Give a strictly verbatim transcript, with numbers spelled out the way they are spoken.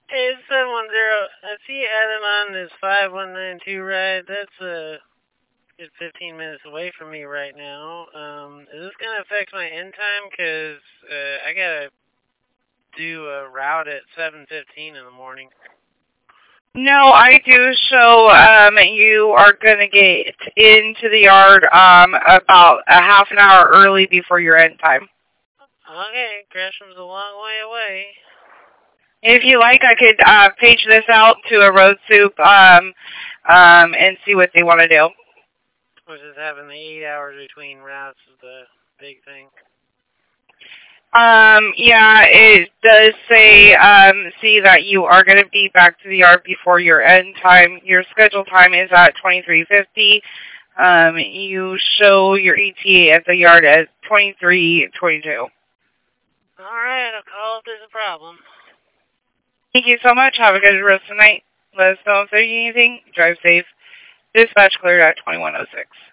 It's seven one zero. I see Adam on this five one nine two ride. That's a good fifteen minutes away from me right now. Um, is this going to affect my end time? Because uh, I got to do a route at seven fifteen in the morning. No, I do show um, you are going to get into the yard um, about a half an hour early before your end time. Okay, Gresham's a long way away. If you like, I could uh, page this out to a road soup um, um, and see what they want to do. Which is having the eight hours between routes is the big thing. Um, yeah, it does say, um, see that you are going to be back to the yard before your end time. Your scheduled time is at twenty-three fifty. Um, you show your E T A at the yard at twenty-three twenty-two. Alright, I'll call if there's a problem. Thank you so much. Have a good rest of the night. Let us know if there's anything. Drive safe. Dispatch cleared at twenty-one oh six.